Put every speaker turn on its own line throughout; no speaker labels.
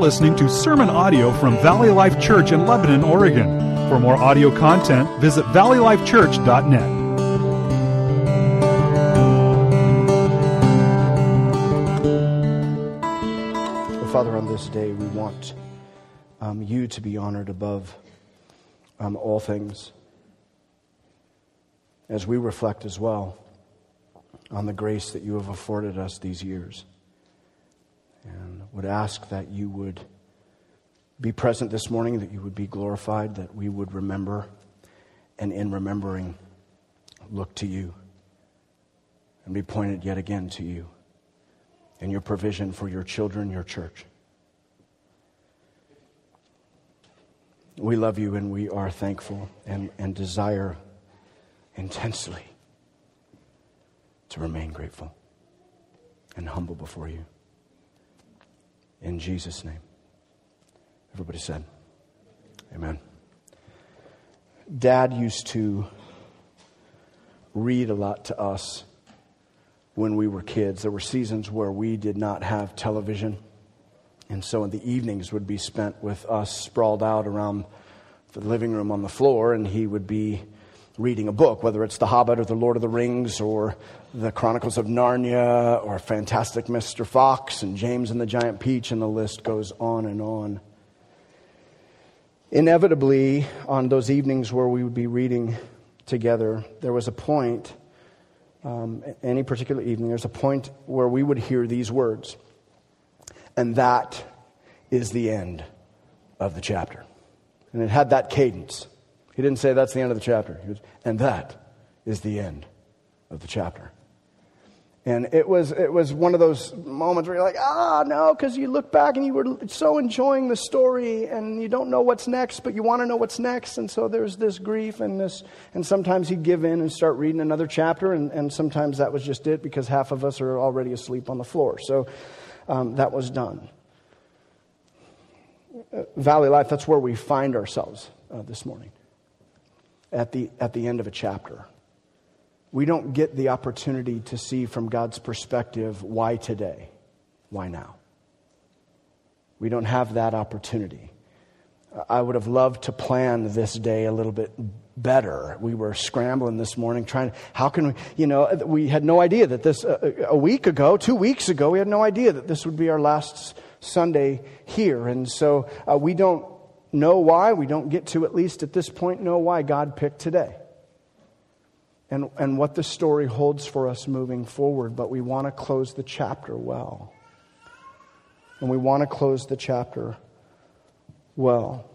listening to sermon audio from Valley Life Church in Lebanon, Oregon. For more audio content, visit valleylifechurch.net.
Father, on this day, we want you to be honored above all things, as we reflect as well on the grace that you have afforded us these years. And would ask that you would be present this morning, that you would be glorified, that we would remember, and in remembering, look to you and be pointed yet again to you and your provision for your children, your church. We love you and we are thankful and desire intensely to remain grateful and humble before you. In Jesus' name. Everybody said, amen. Dad used to read a lot to us when we were kids. There were seasons where we did not have television. And so in the evenings would be spent with us sprawled out around the living room on the floor, and he would be reading a book, whether it's The Hobbit or The Lord of the Rings or The Chronicles of Narnia or Fantastic Mr. Fox and James and the Giant Peach, and the list goes on and on. Inevitably, on those evenings where we would be reading together, there was a point, any particular evening, there's a point where we would hear these words, and that is the end of the chapter. And it had that cadence. He didn't say that's the end of the chapter. He was, and that is the end of the chapter. And it was one of those moments where you're like, no, because you look back and you were so enjoying the story and you don't know what's next, but you want to know what's next. And so there's this grief and sometimes he'd give in and start reading another chapter, and sometimes that was just it because half of us are already asleep on the floor. So that was done. Valley Life, that's where we find ourselves this morning. At the end of a chapter. We don't get the opportunity to see from God's perspective, why today? Why now? We don't have that opportunity. I would have loved to plan this day a little bit better. We were scrambling this morning how can we, we had no idea that this, a week ago, 2 weeks ago, we had no idea that this would be our last Sunday here. And so we don't know why. We don't get to, at least at this point, know why God picked today. And what the story holds for us moving forward. But we want to close the chapter well. And we want to close the chapter well.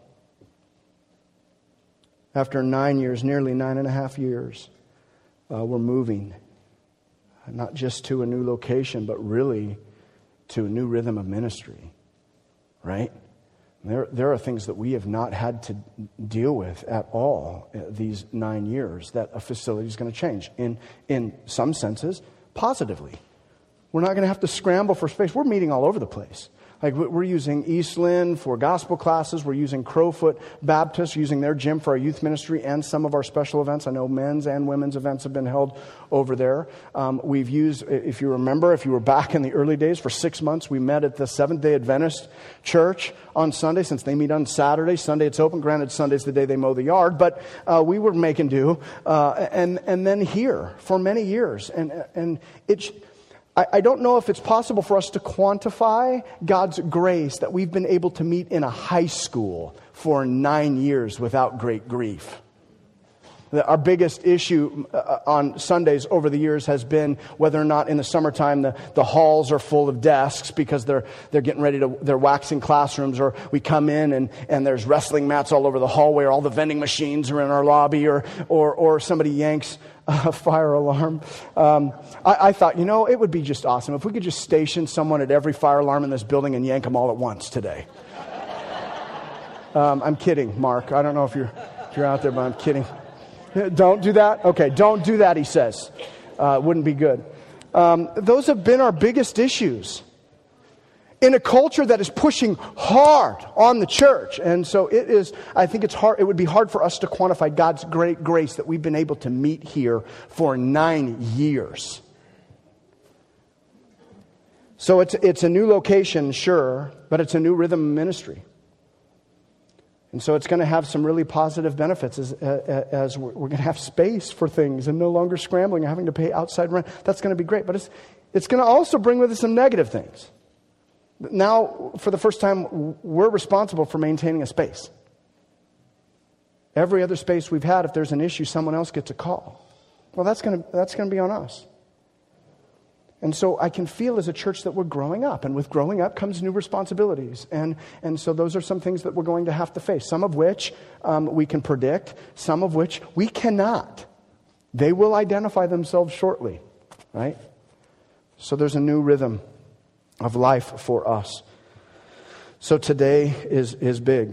After 9 years, nearly 9.5 years, we're moving. Not just to a new location, but really to a new rhythm of ministry. Right? There are things that we have not had to deal with at all these 9 years that a facility is going to change. In some senses, positively. We're not going to have to scramble for space. We're meeting all over the place. Like we're using Eastland for gospel classes. We're using Crowfoot Baptist, using their gym for our youth ministry and some of our special events. I know men's and women's events have been held over there. We've used, if you remember, if you were back in the early days, for 6 months, we met at the Seventh-day Adventist Church on Sunday, since they meet on Saturday. Sunday it's open. Granted, Sunday's the day they mow the yard, but we were making do. And then here for many years. And it's... I don't know if it's possible for us to quantify God's grace that we've been able to meet in a high school for 9 years without great grief. Our biggest issue on Sundays over the years has been whether or not in the summertime the halls are full of desks because they're getting ready to, they're waxing classrooms, or we come in and there's wrestling mats all over the hallway, or all the vending machines are in our lobby, or somebody yanks a fire alarm. I thought, it would be just awesome if we could just station someone at every fire alarm in this building and yank them all at once today. I'm kidding, Mark. I don't know if you're out there, but I'm kidding. Don't do that? Okay, don't do that, he says. Wouldn't be good. Those have been our biggest issues in a culture that is pushing hard on the church. And so I think it's hard. It would be hard for us to quantify God's great grace that we've been able to meet here for 9 years. So it's a new location, sure. but it's a new rhythm of ministry. And so it's going to have some really positive benefits as we're going to have space for things and no longer scrambling and having to pay outside rent. That's going to be great. But it's going to also bring with it some negative things. Now, for the first time, we're responsible for maintaining a space. Every other space we've had, if there's an issue, someone else gets a call. Well, that's going to be on us. And so I can feel as a church that we're growing up. And with growing up comes new responsibilities. And so those are some things that we're going to have to face. Some of which we can predict. Some of which we cannot. They will identify themselves shortly. Right? So there's a new rhythm of life for us. So today is big.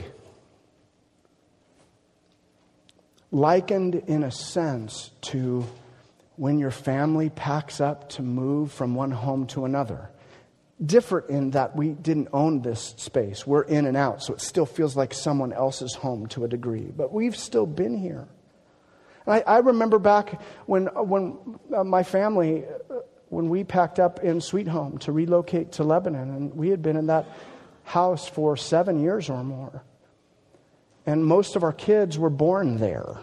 Likened in a sense to when your family packs up to move from one home to another. Different in that we didn't own this space. We're in and out, so it still feels like someone else's home to a degree. But we've still been here. And I remember back when my family, when we packed up in Sweet Home to relocate to Lebanon, and we had been in that house for 7 years or more. And most of our kids were born there.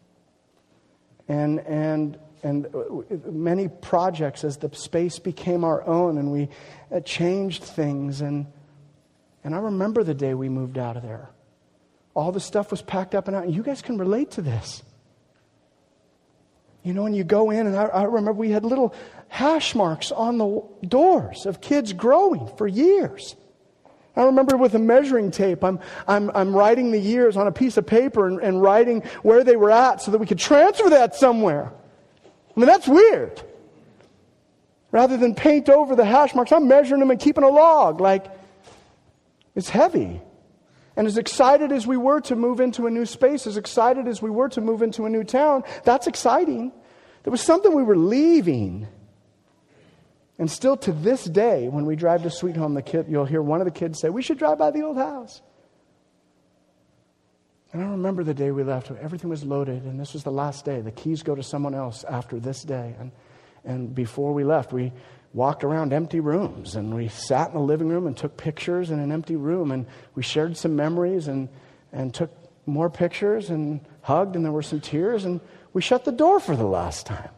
And many projects as the space became our own, and we changed things. And I remember the day we moved out of there. All the stuff was packed up and out. And you guys can relate to this. You know, when you go in, and I remember we had little hash marks on the doors of kids growing for years. I remember with a measuring tape, I'm writing the years on a piece of paper and writing where they were at so that we could transfer that somewhere. I mean, that's weird. Rather than paint over the hash marks, I'm measuring them and keeping a log. Like, it's heavy. And as excited as we were to move into a new space, as excited as we were to move into a new town, that's exciting. There was something we were leaving. And still to this day, when we drive to Sweet Home, you'll hear one of the kids say, "We should drive by the old house." And I remember the day we left, everything was loaded, and this was the last day. The keys go to someone else after this day. And before we left, we walked around empty rooms, and we sat in the living room and took pictures in an empty room, and we shared some memories and took more pictures and hugged, and there were some tears, and we shut the door for the last time.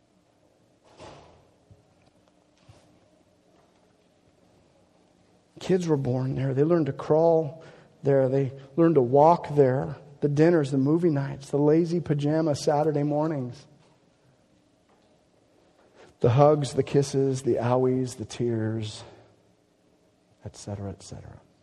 Kids were born there. They learned to crawl there. They learned to walk there. The dinners, the movie nights, the lazy pajama Saturday mornings. The hugs, the kisses, the owies, the tears, etc., etc.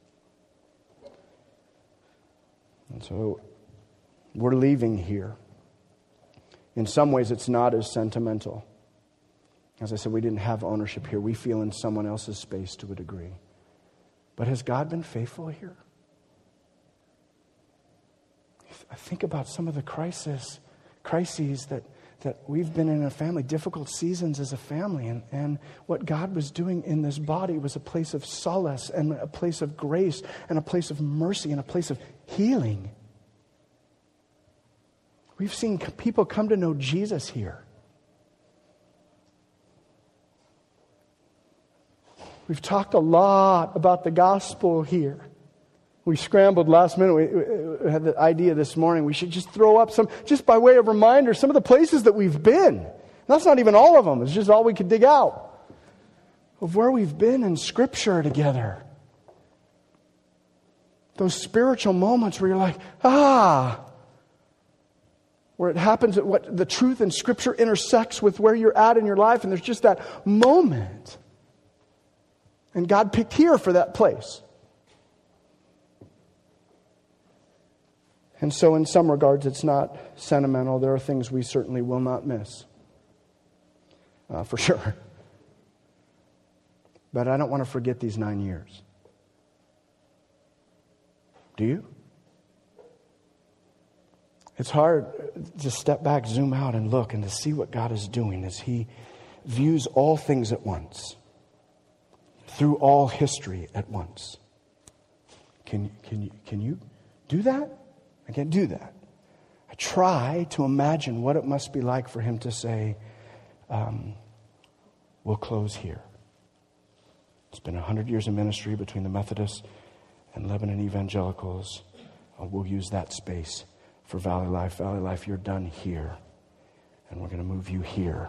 And so we're leaving here. In some ways, it's not as sentimental. As I said, we didn't have ownership here. We feel in someone else's space to a degree. But has God been faithful here? I think about some of the crises that we've been in a family, difficult seasons as a family, and what God was doing in this body was a place of solace and a place of grace and a place of mercy and a place of healing. We've seen people come to know Jesus here. We've talked a lot about the gospel here. We scrambled last minute. We had the idea this morning. We should just throw up some, just by way of reminder, some of the places that we've been. And that's not even all of them. It's just all we could dig out of where we've been in Scripture together. Those spiritual moments where you're like, where it happens that what the truth in Scripture intersects with where you're at in your life, and there's just that moment. And God picked here for that place. And so in some regards, it's not sentimental. There are things we certainly will not miss. For sure. But I don't want to forget these 9 years. Do you? It's hard to step back, zoom out, and look, and to see what God is doing as He views all things at once. Through all history at once. Can you do that? I can't do that. I try to imagine what it must be like for Him to say, we'll close here. It's been 100 years of ministry between the Methodists and Lebanon Evangelicals. We'll use that space for Valley Life. Valley Life, you're done here, and we're going to move you here.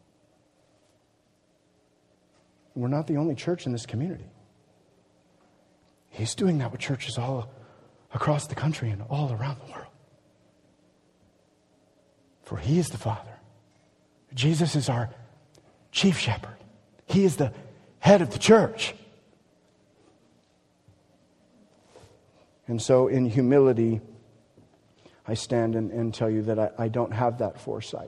We're not the only church in this community. He's doing that with churches all across the country and all around the world. For He is the Father. Jesus is our chief shepherd. He is the head of the church. And so in humility, I stand and tell you that I don't have that foresight.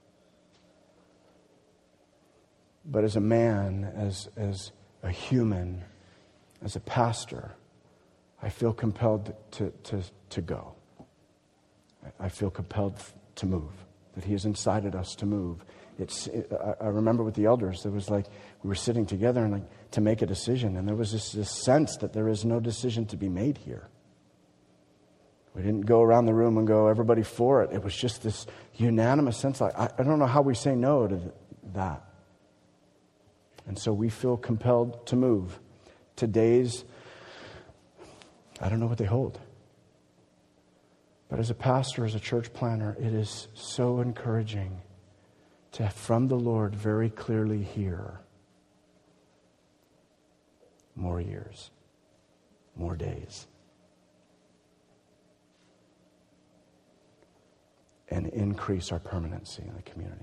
But as a man, as a human, as a pastor, I feel compelled to go. I feel compelled to move, that He has incited us to move. I remember with the elders, it was like we were sitting together and to make a decision, and there was this sense that there is no decision to be made here. We didn't go around the room and go, everybody for it. It was just this unanimous sense. I don't know how we say no to that. And so we feel compelled to move. Today's, I don't know what they hold. But as a pastor, as a church planner, it is so encouraging to, from the Lord, very clearly hear more years, more days, and increase our permanency in the community.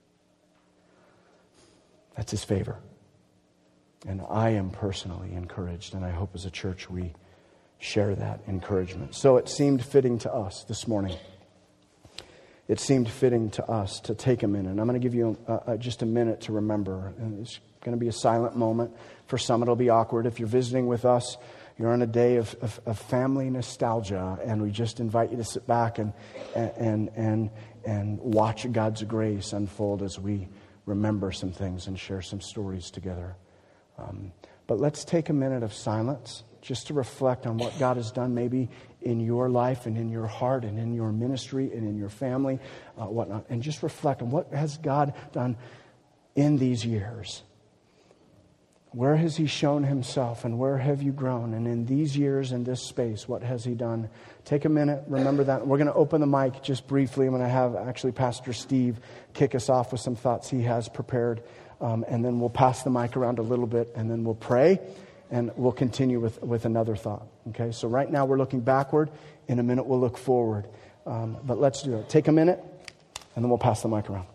That's His favor. And I am personally encouraged, and I hope as a church we share that encouragement. So it seemed fitting to us this morning. It seemed fitting to us to take a minute. I'm going to give you just a minute to remember. And it's going to be a silent moment. For some, it'll be awkward. If you're visiting with us, you're on a day of family nostalgia, and we just invite you to sit back and watch God's grace unfold as we remember some things and share some stories together. But let's take a minute of silence just to reflect on what God has done maybe in your life and in your heart and in your ministry and in your family, whatnot. And just reflect on what has God done in these years. Where has He shown Himself and where have you grown? And in these years, in this space, what has He done? Take a minute, remember that. We're going to open the mic just briefly. I'm going to have actually Pastor Steve kick us off with some thoughts he has prepared. And then we'll pass the mic around a little bit, and then we'll pray, and we'll continue with another thought. Okay, so right now we're looking backward. In a minute we'll look forward. But let's do it. Take a minute, and then we'll pass the mic around.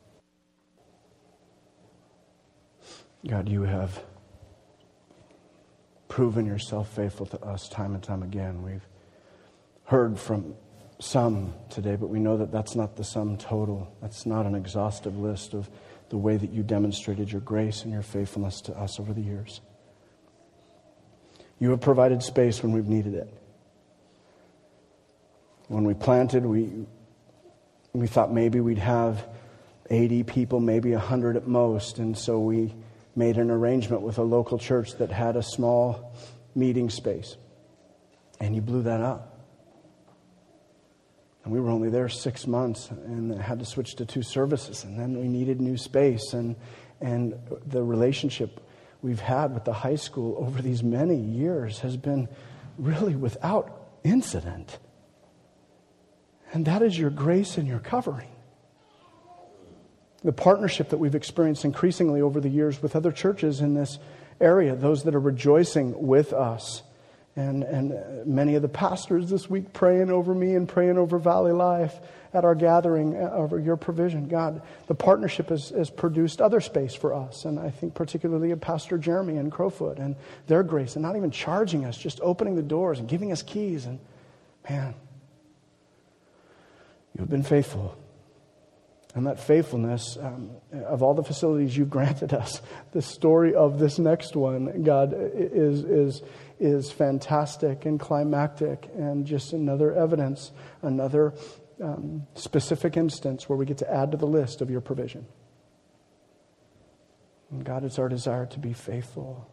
God, You have proven Yourself faithful to us time and time again. We've heard from some today, but we know that that's not the sum total. That's not an exhaustive list of the way that You demonstrated Your grace and Your faithfulness to us over the years. You have provided space when we've needed it. When we planted, we thought maybe we'd have 80 people, maybe 100 at most, and so we made an arrangement with a local church that had a small meeting space. And You blew that up. And we were only there 6 months and had to switch to 2 services. And then we needed new space. And the relationship we've had with the high school over these many years has been really without incident. And that is Your grace and Your covering. The partnership that we've experienced increasingly over the years with other churches in this area, those that are rejoicing with us. And many of the pastors this week praying over me and praying over Valley Life at our gathering over Your provision. God, the partnership has produced other space for us. And I think particularly of Pastor Jeremy and Crowfoot and their grace, and not even charging us, just opening the doors and giving us keys. And man, You've been faithful. And that faithfulness, of all the facilities You've granted us, the story of this next one, God, is fantastic and climactic, and just another evidence, another specific instance where we get to add to the list of Your provision. And God, it's our desire to be faithful.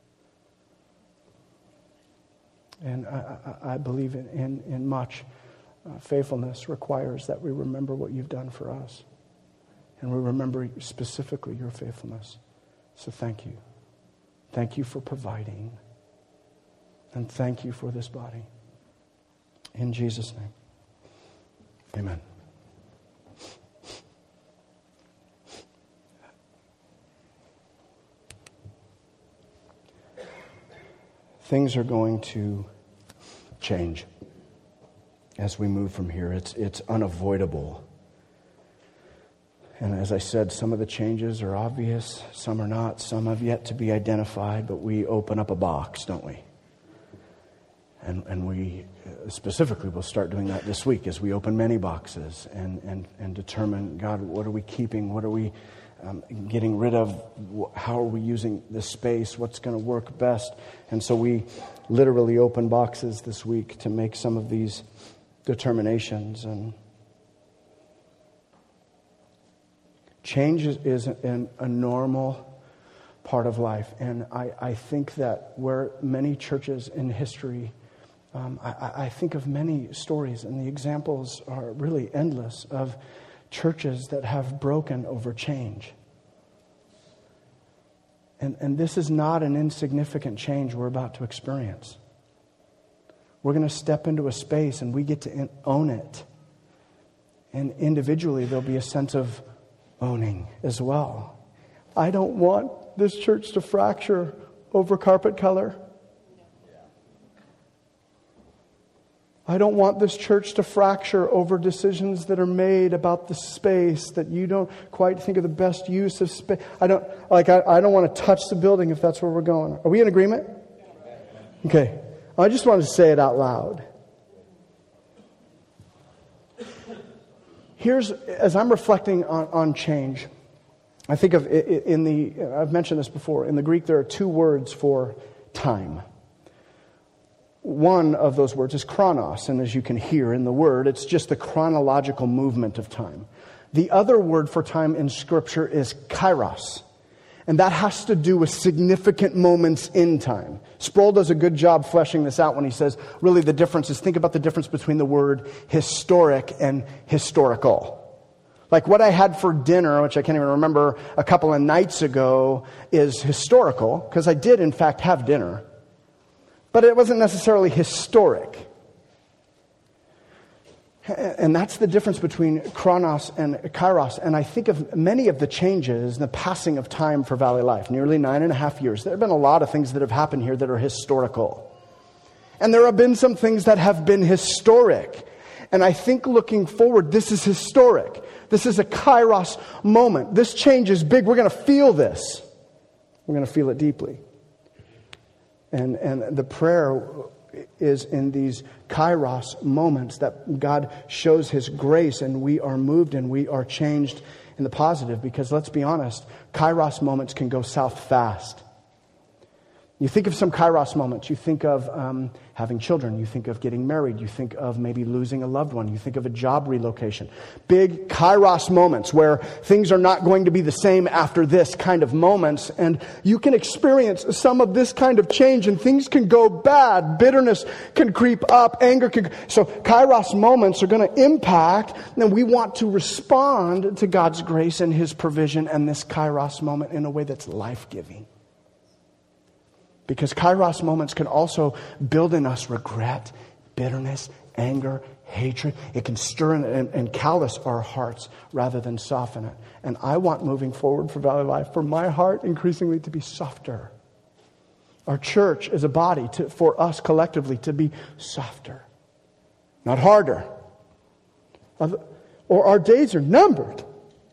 And I believe in much faithfulness requires that we remember what You've done for us. And we remember specifically Your faithfulness. So thank You. Thank you for providing. And thank you for this body. In Jesus' name. Amen. Things are going to change as we move from here. It's unavoidable. And as I said, some of the changes are obvious, some are not, some have yet to be identified, but we open up a box, don't we? And we specifically will start doing that this week as we open many boxes and determine, God, what are we keeping? What are we getting rid of? How are we using this space? What's going to work best? And so we literally open boxes this week to make some of these determinations. And change is a normal part of life. And I think that where many churches in history, I think of many stories, and the examples are really endless, of churches that have broken over change. And this is not an insignificant change we're about to experience. We're going to step into a space and we get to own it. And individually there'll be a sense of owning as well. I don't want this church to fracture over carpet color. I don't want this church to fracture over decisions that are made about the space that you don't quite think of the best use of space. I don't want to touch the building if that's where we're going. Are we in agreement? Okay. I just wanted to say it out loud. As I'm reflecting on change, I think of I've mentioned this before, in the Greek there are two words for time. One of those words is chronos, and as you can hear in the word, it's just the chronological movement of time. The other word for time in Scripture is kairos, and that has to do with significant moments in time. Sproul does a good job fleshing this out when he says, really the difference is, think about the difference between the word historic and historical. Like what I had for dinner, which I can't even remember, a couple of nights ago, is historical, because I did in fact have dinner. But it wasn't necessarily historic. And that's the difference between chronos and kairos. And I think of many of the changes, the passing of time for Valley Life, nearly 9.5 years. There have been a lot of things that have happened here that are historical. And there have been some things that have been historic. And I think looking forward, this is historic. This is a kairos moment. This change is big. We're going to feel this. We're going to feel it deeply. And the prayer is in these kairos moments that God shows His grace and we are moved and we are changed in the positive. Because let's be honest, kairos moments can go south fast. You think of some kairos moments. You think of having children. You think of getting married. You think of maybe losing a loved one. You think of a job relocation. Big kairos moments where things are not going to be the same after this kind of moments. And you can experience some of this kind of change and things can go bad. Bitterness can creep up. Anger can... So kairos moments are going to impact, and we want to respond to God's grace and His provision and this kairos moment in a way that's life-giving. Because kairos moments can also build in us regret, bitterness, anger, hatred. It can stir and callous our hearts rather than soften it. And I want, moving forward for Valley Life, for my heart increasingly to be softer. Our church as a body, for us collectively, to be softer, not harder. Or our days are numbered.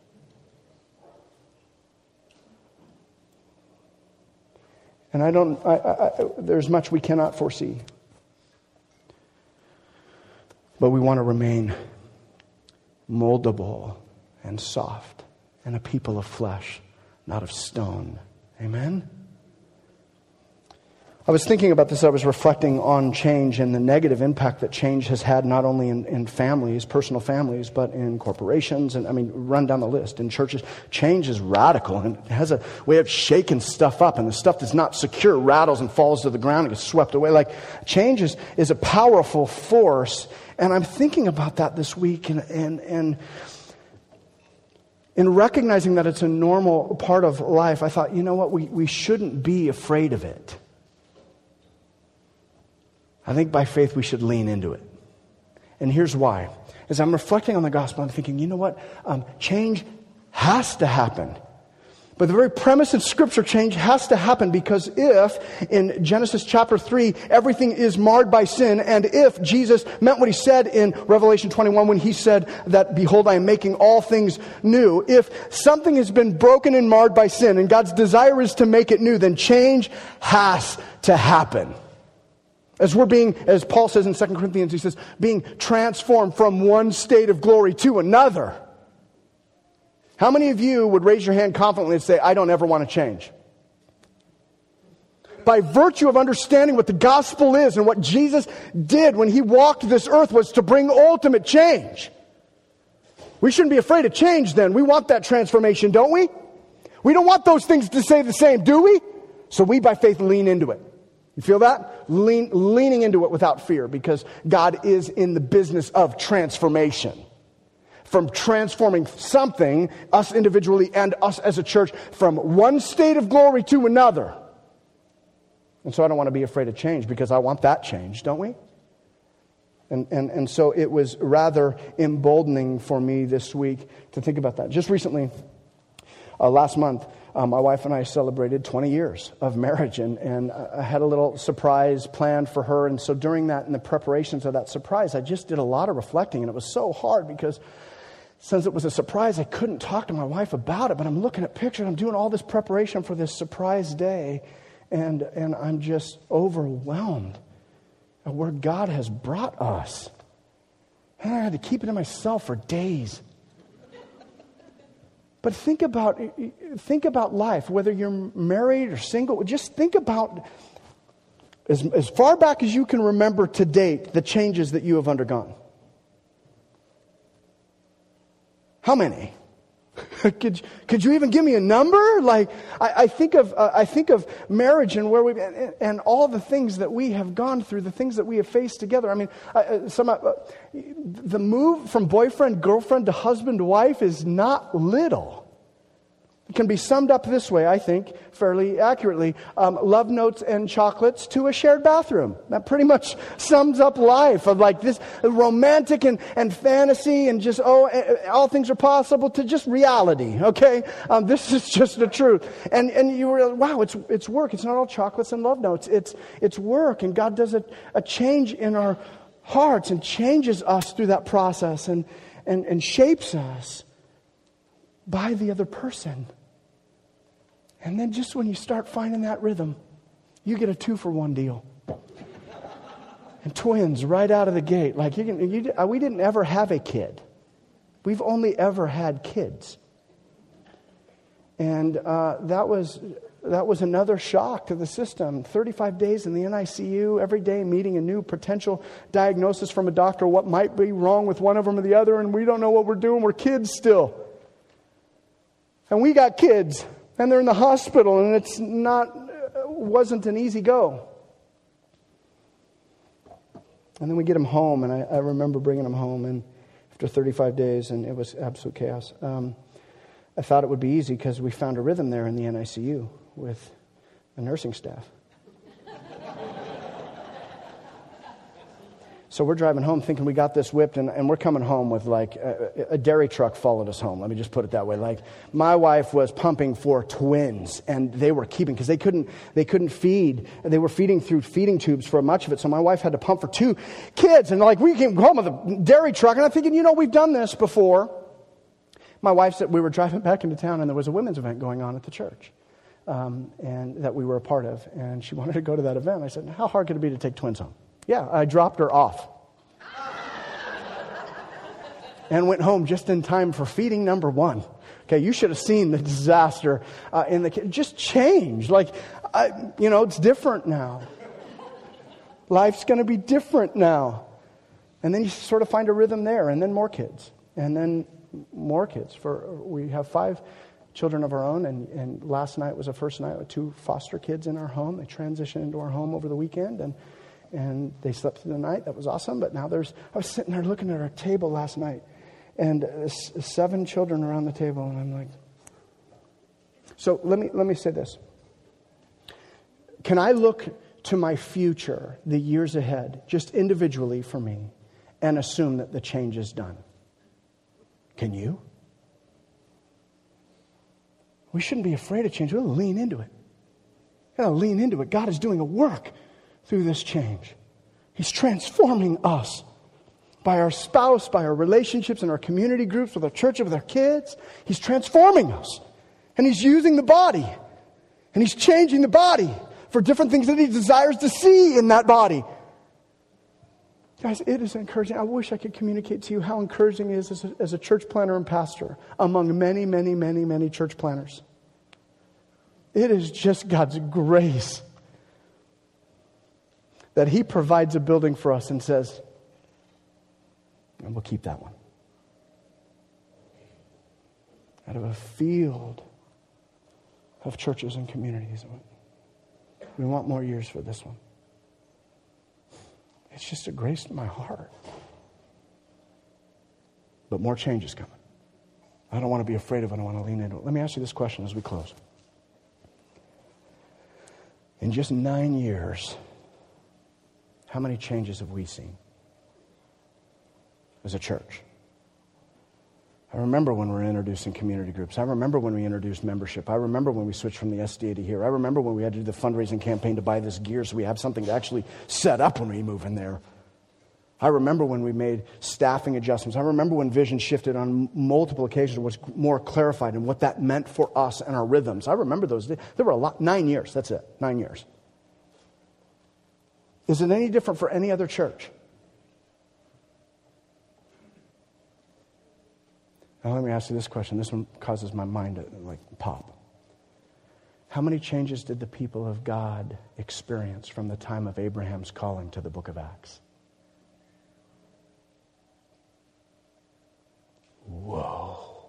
And there's much we cannot foresee. But we want to remain moldable and soft and a people of flesh, not of stone. Amen? I was thinking about this. I was reflecting on change and the negative impact that change has had not only in families, personal families, but in corporations. And run down the list. In churches, change is radical and it has a way of shaking stuff up. And the stuff that's not secure rattles and falls to the ground and gets swept away. Like change is a powerful force. And I'm thinking about that this week. And in recognizing that it's a normal part of life, I thought, you know what, we shouldn't be afraid of it. I think by faith we should lean into it. And here's why. As I'm reflecting on the gospel, I'm thinking, you know what, change has to happen. But the very premise of Scripture, change has to happen, because if, in Genesis chapter 3, everything is marred by sin, and if Jesus meant what he said in Revelation 21 when he said that, behold, I am making all things new, if something has been broken and marred by sin, and God's desire is to make it new, then change has to happen. As Paul says in 2 Corinthians, he says, being transformed from one state of glory to another. How many of you would raise your hand confidently and say, I don't ever want to change? By virtue of understanding what the gospel is and what Jesus did when he walked this earth was to bring ultimate change. We shouldn't be afraid of change then. We want that transformation, don't we? We don't want those things to stay the same, do we? So we, by faith, lean into it. You feel that? Leaning into it without fear, because God is in the business of transformation. From transforming something, us individually and us as a church, from one state of glory to another. And so I don't want to be afraid of change, because I want that change, don't we? And so it was rather emboldening for me this week to think about that. Just recently, last month, my wife and I celebrated 20 years of marriage, and I had a little surprise planned for her. And so during that, in the preparations of that surprise, I just did a lot of reflecting, and it was so hard because since it was a surprise, I couldn't talk to my wife about it. But I'm looking at pictures, I'm doing all this preparation for this surprise day, and I'm just overwhelmed at where God has brought us. And I had to keep it to myself for days. But think about life, whether you're married or single. Just think about, as far back as you can remember to date, the changes that you have undergone. How many? Could you even give me a number? Like, I think of marriage and where and all the things that we have gone through, the things that we have faced together. I mean, the move from boyfriend, girlfriend to husband to wife is not little. It can be summed up this way, I think, fairly accurately. Love notes and chocolates to a shared bathroom. That pretty much sums up life, of like this romantic and fantasy and just, all things are possible, to just reality, okay? This is just the truth. And you realize, wow, it's work. It's not all chocolates and love notes. It's work, and God does a change in our hearts and changes us through that process and shapes us by the other person. And then just when you start finding that rhythm, you get a 2-for-1 deal. And twins right out of the gate. Like we didn't ever have a kid. We've only ever had kids. And that was another shock to the system. 35 days in the NICU, every day meeting a new potential diagnosis from a doctor, what might be wrong with one of them or the other, and we don't know what we're doing. We're kids still. And we got kids. And they're in the hospital, and wasn't an easy go. And then we get them home, and I remember bringing them home, and after 35 days, and it was absolute chaos. I thought it would be easy because we found a rhythm there in the NICU with the nursing staff. So we're driving home thinking we got this whipped, and we're coming home with like a dairy truck followed us home. Let me just put it that way. Like, my wife was pumping for twins, and they were keeping, because they couldn't feed. They were feeding through feeding tubes for much of it. So my wife had to pump for 2 kids, and like we came home with a dairy truck, and I'm thinking, we've done this before. My wife said we were driving back into town, and there was a women's event going on at the church, and that we were a part of, and she wanted to go to that event. I said, how hard could it be to take twins home? Yeah, I dropped her off. And went home just in time for feeding number 1. Okay, you should have seen the disaster in the kid. Just change. Like, it's different now. Life's going to be different now. And then you sort of find a rhythm there, and then more kids. And then more kids. We have 5 children of our own, and last night was the first night with 2 foster kids in our home. They transitioned into our home over the weekend, and they slept through the night. That was awesome. But now I was sitting there looking at our table last night, and 7 children around the table, and I'm like, so let me say this. Can I look to my future, the years ahead, just individually for me, and assume that the change is done? Can you? We shouldn't be afraid of change. We'll lean into it. We'll lean into it. God is doing a work through this change. He's transforming us by our spouse, by our relationships in our community groups, with our church, with our kids. He's transforming us. And He's using the body. And He's changing the body for different things that He desires to see in that body. Guys, it is encouraging. I wish I could communicate to you how encouraging it is as a church planner and pastor among many, many, many, many church planners. It is just God's grace that He provides a building for us and says, and we'll keep that one. Out of a field of churches and communities. We want more years for this one. It's just a grace to my heart. But more change is coming. I don't want to be afraid of it. I want to lean into it. Let me ask you this question as we close. In just 9 years, how many changes have we seen as a church? I remember when we were introducing community groups. I remember when we introduced membership. I remember when we switched from the SDA to here. I remember when we had to do the fundraising campaign to buy this gear so we have something to actually set up when we move in there. I remember when we made staffing adjustments. I remember when vision shifted on multiple occasions, was more clarified in what that meant for us and our rhythms. I remember those. There were a lot. 9 years. That's it. 9 years. Is it any different for any other church? Now let me ask you this question. This one causes my mind to pop. How many changes did the people of God experience from the time of Abraham's calling to the book of Acts? Whoa.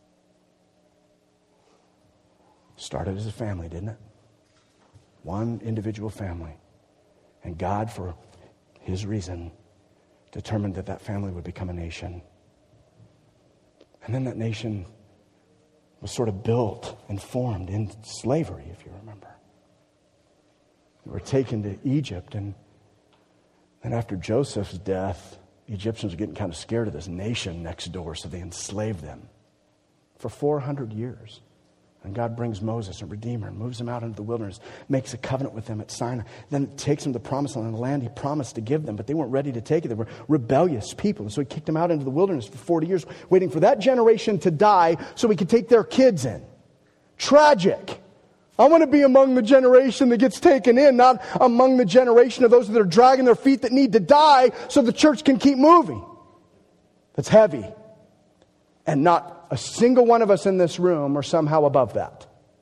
Started as a family, didn't it? One individual family. And God, for His reason, determined that that family would become a nation. And then that nation was sort of built and formed in slavery, if you remember. They were taken to Egypt, and then after Joseph's death, the Egyptians were getting kind of scared of this nation next door, so they enslaved them for 400 years. And God brings Moses, a redeemer, and moves them out into the wilderness, makes a covenant with them at Sinai, then takes them to the promised land, the land He promised to give them, but they weren't ready to take it. They were rebellious people, and so He kicked them out into the wilderness for 40 years, waiting for that generation to die so He could take their kids in. Tragic. I want to be among the generation that gets taken in, not among the generation of those that are dragging their feet that need to die so the church can keep moving. That's heavy. And not a single one of us in this room are somehow above that.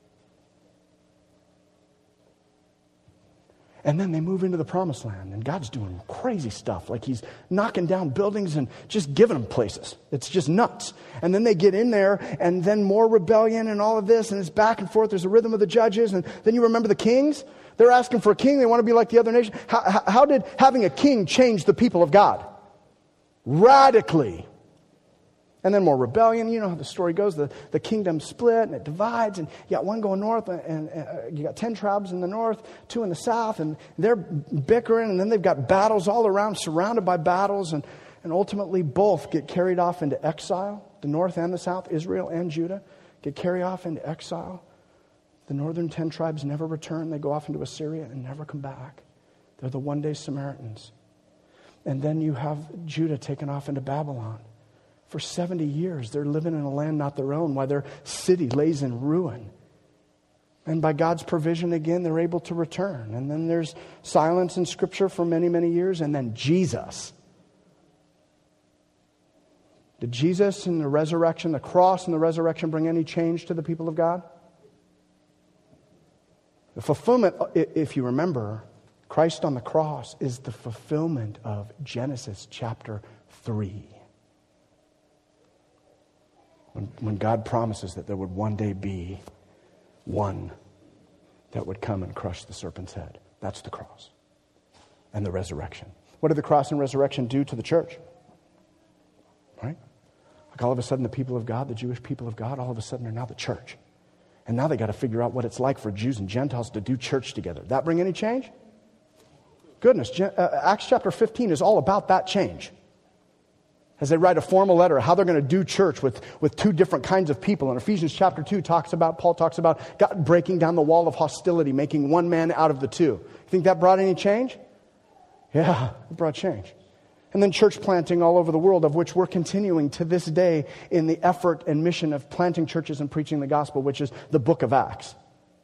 And then they move into the promised land, and God's doing crazy stuff. Like He's knocking down buildings and just giving them places. It's just nuts. And then they get in there, and then more rebellion and all of this, and it's back and forth. There's a rhythm of the judges, and then you remember the kings? They're asking for a king. They want to be like the other nation. How did having a king change the people of God? Radically. And then more rebellion. You know how the story goes. The kingdom split and it divides. And you got one going north and you got 10 tribes in the north, 2 in the south. And they're bickering. And then they've got battles all around, surrounded by battles. And ultimately both get carried off into exile. The north and the south, Israel and Judah, get carried off into exile. The northern 10 tribes never return. They go off into Assyria and never come back. They're the one-day Samaritans. And then you have Judah taken off into Babylon. For 70 years, they're living in a land not their own while their city lays in ruin. And by God's provision, again, they're able to return. And then there's silence in Scripture for many, many years. And then Jesus. Did Jesus and the resurrection, the cross and the resurrection, bring any change to the people of God? The fulfillment, if you remember, Christ on the cross is the fulfillment of Genesis chapter 3. When God promises that there would one day be one that would come and crush the serpent's head. That's the cross and the resurrection. What did the cross and resurrection do to the church? Right? Like all of a sudden the people of God, the Jewish people of God, all of a sudden are now the church. And now they got to figure out what it's like for Jews and Gentiles to do church together. That bring any change? Goodness, Acts chapter 15 is all about that change. As they write a formal letter, how they're going to do church with two different kinds of people. And Ephesians chapter 2 Paul talks about God breaking down the wall of hostility, making one man out of the two. You think that brought any change? Yeah, it brought change. And then church planting all over the world, of which we're continuing to this day in the effort and mission of planting churches and preaching the gospel, which is the book of Acts.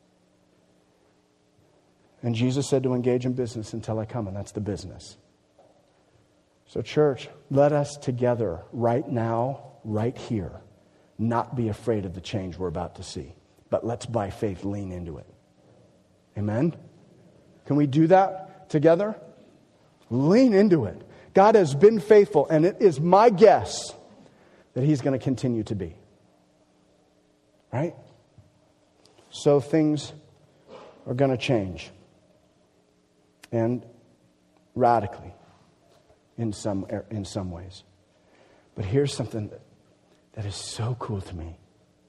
And Jesus said to engage in business until I come, and that's the business. So church, let us together right now, right here, not be afraid of the change we're about to see, but let's by faith lean into it. Amen? Can we do that together? Lean into it. God has been faithful, and it is my guess that He's going to continue to be. Right? So things are going to change. And radically in some ways. But here's something that is so cool to me.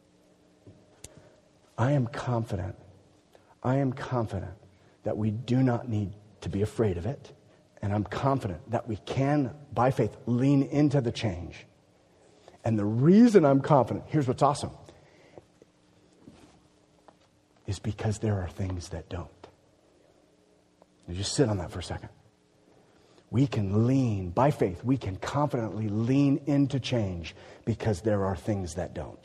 I am confident that we do not need to be afraid of it. And I'm confident that we can, by faith, lean into the change. And the reason I'm confident, here's what's awesome, is because there are things that don't. Now just sit on that for a second. We can lean, by faith, we can confidently lean into change because there are things that don't.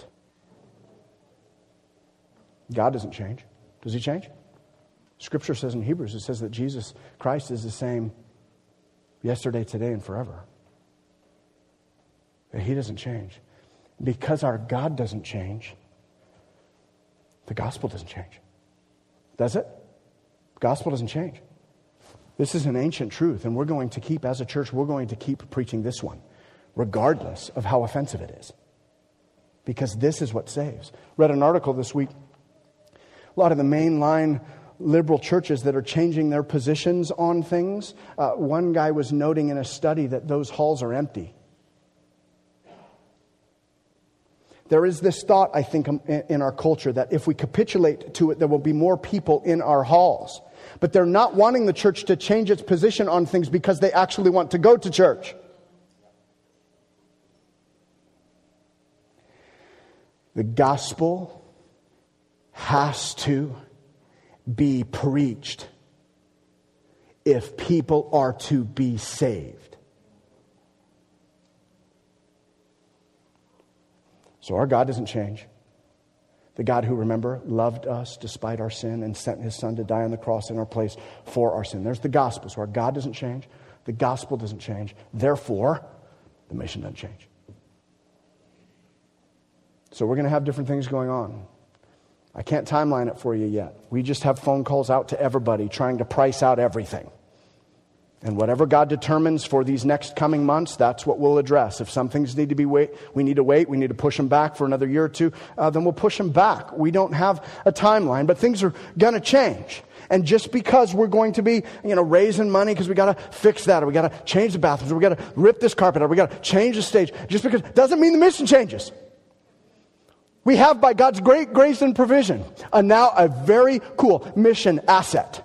God doesn't change. Does He change? Scripture says in Hebrews, it says that Jesus Christ is the same yesterday, today, and forever. That He doesn't change. Because our God doesn't change, the gospel doesn't change. Does it? The gospel doesn't change. This is an ancient truth, and we're going to keep, as a church, we're going to keep preaching this one, regardless of how offensive it is. Because this is what saves. Read an article this week. A lot of the mainline liberal churches that are changing their positions on things. One guy was noting in a study that those halls are empty. There is this thought, I think, in our culture that if we capitulate to it, there will be more people in our halls. But they're not wanting the church to change its position on things because they actually want to go to church. The gospel has to be preached if people are to be saved. So our God doesn't change. The God who, remember, loved us despite our sin and sent His Son to die on the cross in our place for our sin. There's the gospel. So our God doesn't change. The gospel doesn't change. Therefore, the mission doesn't change. So we're going to have different things going on. I can't timeline it for you yet. We just have phone calls out to everybody trying to price out everything. And whatever God determines for these next coming months, that's what we'll address. If some things need to be we need to push them back for another year or two, then we'll push them back. We don't have a timeline, but things are going to change. And just because we're going to be, raising money because we got to fix that, or we got to change the bathrooms, or we got to rip this carpet, or we got to change the stage, just because doesn't mean the mission changes. We have, by God's great grace and provision, now a very cool mission asset.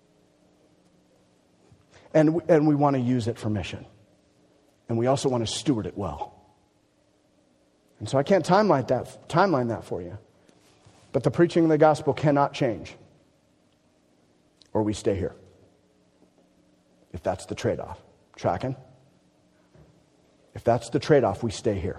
And we want to use it for mission. And we also want to steward it well. And so I can't timeline that for you. But the preaching of the gospel cannot change. Or we stay here. If that's the trade-off. Tracking? If that's the trade-off, we stay here.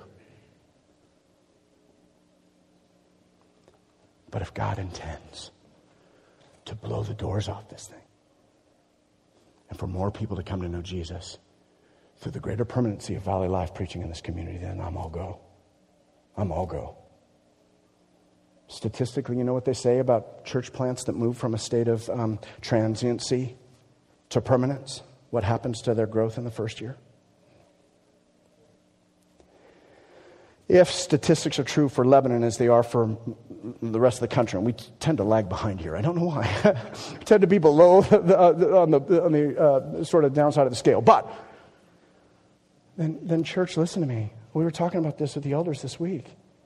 But if God intends to blow the doors off this thing, and for more people to come to know Jesus through the greater permanency of Valley Life preaching in this community, then I'm all go. I'm all go. Statistically, you know what they say about church plants that move from a state of transiency to permanence? What happens to their growth in the first year? If statistics are true for Lebanon as they are for the rest of the country, and we tend to lag behind here. I don't know why. We tend to be below on the sort of downside of the scale. But then church, listen to me. We were talking about this with the elders this week.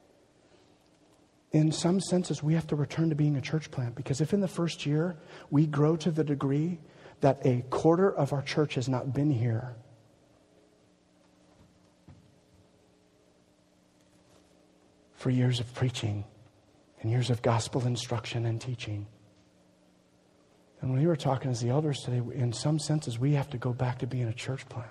In some senses, we have to return to being a church plant, because if in the first year we grow to the degree that a quarter of our church has not been here, for years of preaching and years of gospel instruction and teaching. And when we were talking as the elders today, in some senses, we have to go back to being a church plant.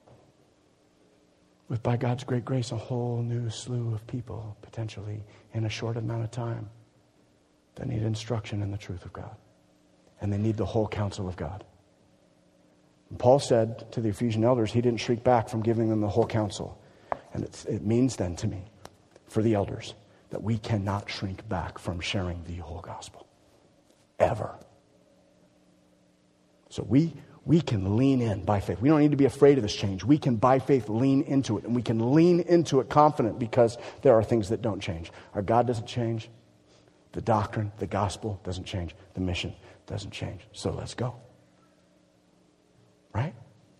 With, by God's great grace, a whole new slew of people, potentially, in a short amount of time, that need instruction in the truth of God. And they need the whole counsel of God. And Paul said to the Ephesian elders, he didn't shrink back from giving them the whole counsel. And it means then to me, for the elders, that we cannot shrink back from sharing the whole gospel. Ever. So we can lean in by faith. We don't need to be afraid of this change. We can, by faith, lean into it. And we can lean into it confident, because there are things that don't change. Our God doesn't change. The doctrine, the gospel doesn't change. The mission doesn't change. So let's go. Right?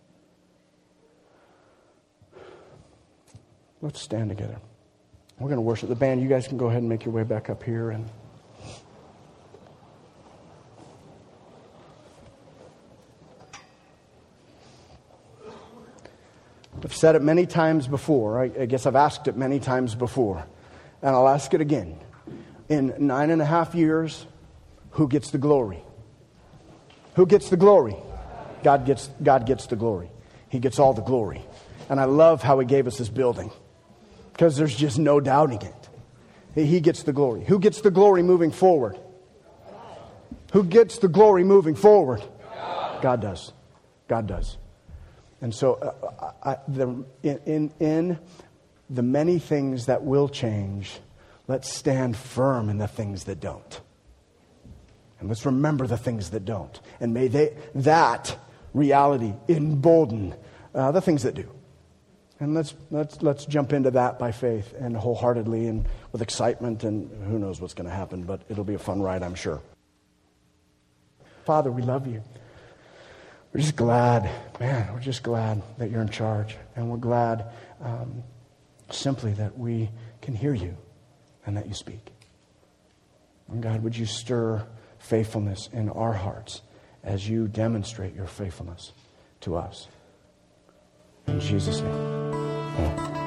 Let's stand together. We're going to worship. The band, you guys can go ahead and make your way back up here. And I've said it many times before. I guess I've asked it many times before. And I'll ask it again. In 9.5 years, who gets the glory? Who gets the glory? God gets the glory. He gets all the glory. And I love how He gave us this building, because there's just no doubting it. He gets the glory. Who gets the glory moving forward? Who gets the glory moving forward? God does. God does. And so in the many things that will change, let's stand firm in the things that don't. And let's remember the things that don't. And may that reality embolden the things that do. And let's jump into that by faith and wholeheartedly and with excitement, and who knows what's going to happen, but it'll be a fun ride, I'm sure. Father, we love You. We're just glad, man, we're just glad that You're in charge. And we're glad simply that we can hear You and that You speak. And God, would You stir faithfulness in our hearts as You demonstrate Your faithfulness to us. In Jesus' name. Amen.